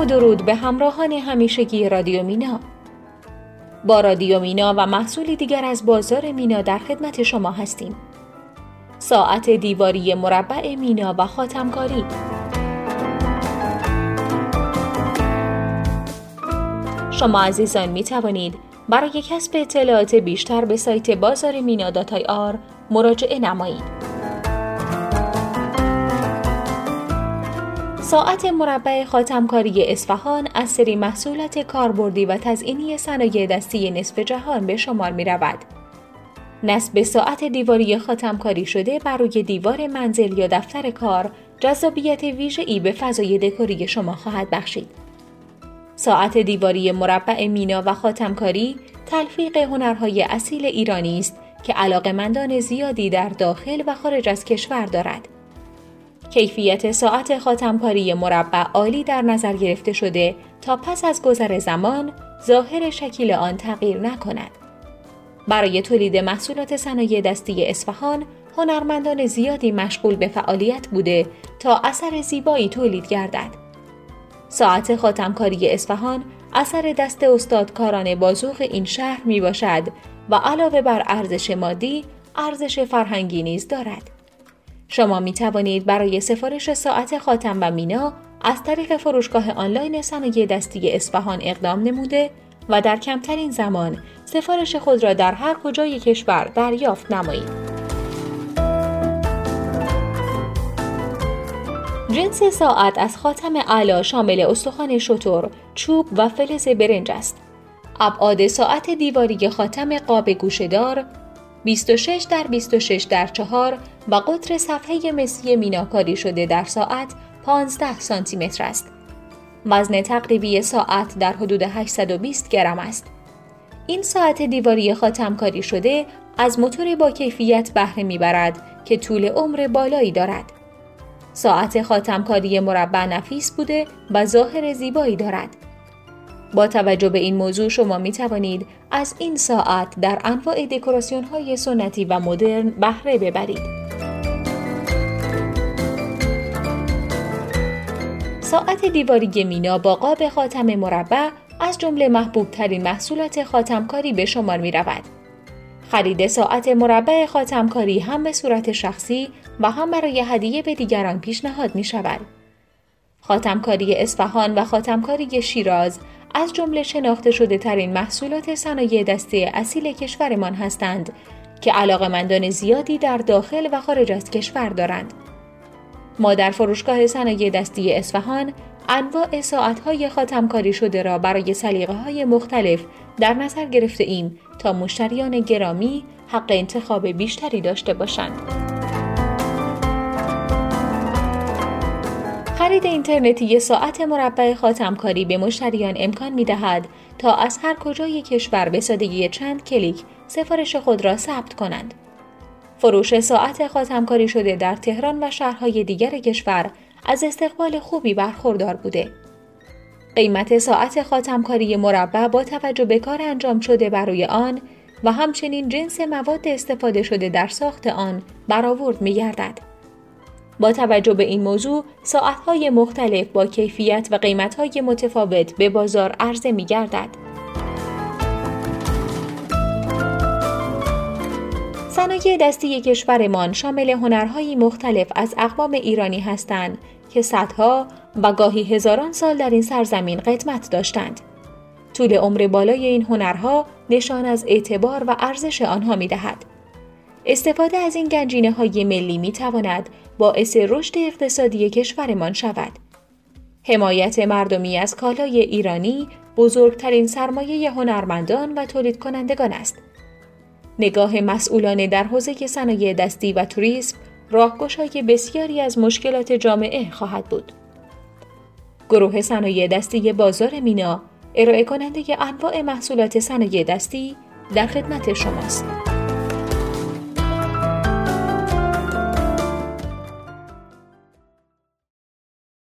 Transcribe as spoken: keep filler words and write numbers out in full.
و درود به همراهان همیشگی رادیو مینا. با رادیو مینا و محصولی دیگر از بازار مینا در خدمت شما هستیم. ساعت دیواری مربع مینا و خاتمکاری. شما عزیزان می توانید برای کسب اطلاعات بیشتر به سایت بازار مینا دات آی آر مراجعه نمایید. ساعت مربع خاتمکاری اصفهان از سری محصولات کاربردی و تزئینی صنایع دستی نصف جهان به شمار می رود. نصب ساعت دیواری خاتمکاری شده بر روی دیوار منزل یا دفتر کار جذابیت ویژه‌ای به فضای دکوری شما خواهد بخشید. ساعت دیواری مربع مینا و خاتمکاری تلفیق هنرهای اصیل ایرانی است که علاقه‌مندان زیادی در داخل و خارج از کشور دارد. کیفیت ساعت خاتمکاری مربع عالی در نظر گرفته شده تا پس از گذر زمان ظاهر شکل آن تغییر نکند. برای تولید محصولات صنایع دستی اصفهان هنرمندان زیادی مشغول به فعالیت بوده تا اثر زیبایی تولید گردد. ساعت خاتمکاری اصفهان اثر دست استادکاران بازوق این شهر می باشد و علاوه بر ارزش مادی، ارزش فرهنگی نیز دارد. شما می توانید برای سفارش ساعت خاتم و مینا از طریق فروشگاه آنلاین صنایع دستی اصفهان اقدام نموده و در کمترین زمان سفارش خود را در هر کجای کشور دریافت نمایید. جنس ساعت از خاتم اعلی شامل استخوان شتر، چوب و فلز برنج است. ابعاد ساعت دیواری خاتم قاب گوشه‌دار بیست و شش در بیست و شش در چهار و قطر صفحه مسی میناکاری شده در ساعت پانزده سانتی متر است. وزن تقریبی ساعت در حدود هشتصد و بیست گرم است. این ساعت دیواری خاتمکاری شده از موتور با کیفیت بهره میبرد که طول عمر بالایی دارد. ساعت خاتمکاری مربع نفیس بوده و ظاهر زیبایی دارد. با توجه به این موضوع شما می توانید از این ساعت در انواع دکوراسیون های سنتی و مدرن بهره ببرید. ساعت دیواری مینا با قاب خاتم مربع از جمله محبوب ترین محصولات خاتمکاری به شمار می رود. خرید ساعت مربع خاتمکاری هم به صورت شخصی و هم برای هدیه به دیگران پیشنهاد می شود. خاتمکاری اصفهان و خاتمکاری شیراز از جمله شناخته شده ترین محصولات صنایع دستی اصیل کشورمان هستند که علاقه‌مندان زیادی در داخل و خارج از کشور دارند. ما در فروشگاه صنایع دستی اصفهان انواع ساعت‌های خاتمکاری شده را برای سلیقه‌های مختلف در نظر گرفته ایم تا مشتریان گرامی حق انتخاب بیشتری داشته باشند. خرید اینترنتی ساعت مربع خاتمکاری به مشتریان امکان می‌دهد تا از هر کجای کشور به سادگی چند کلیک سفارش خود را ثبت کنند. فروش ساعت خاتمکاری شده در تهران و شهرهای دیگر کشور از استقبال خوبی برخوردار بوده. قیمت ساعت خاتمکاری مربع با توجه به کار انجام شده بر روی آن و همچنین جنس مواد استفاده شده در ساخت آن برآورد می‌گردد. با توجه به این موضوع ساعت‌های مختلف با کیفیت و قیمت‌های متفاوت به بازار عرضه می‌گردد. صنایع دستی کشورمان شامل هنرهای مختلف از اقوام ایرانی هستند که صدها و گاهی هزاران سال در این سرزمین قدمت داشتند. طول عمر بالای این هنرها نشان از اعتبار و ارزش آنها می‌دهد. استفاده از این گنجینه‌های ملی می‌تواند باعث رشد اقتصادی کشورمان شود. حمایت مردمی از کالای ایرانی بزرگترین سرمایه هنرمندان و تولید کنندگان است. نگاه مسئولانه در حوزه صنایع دستی و توریسم راهگشای بسیاری از مشکلات جامعه خواهد بود. گروه صنایع دستی بازار مینا ارائه کننده انواع محصولات صنایع دستی در خدمت شماست.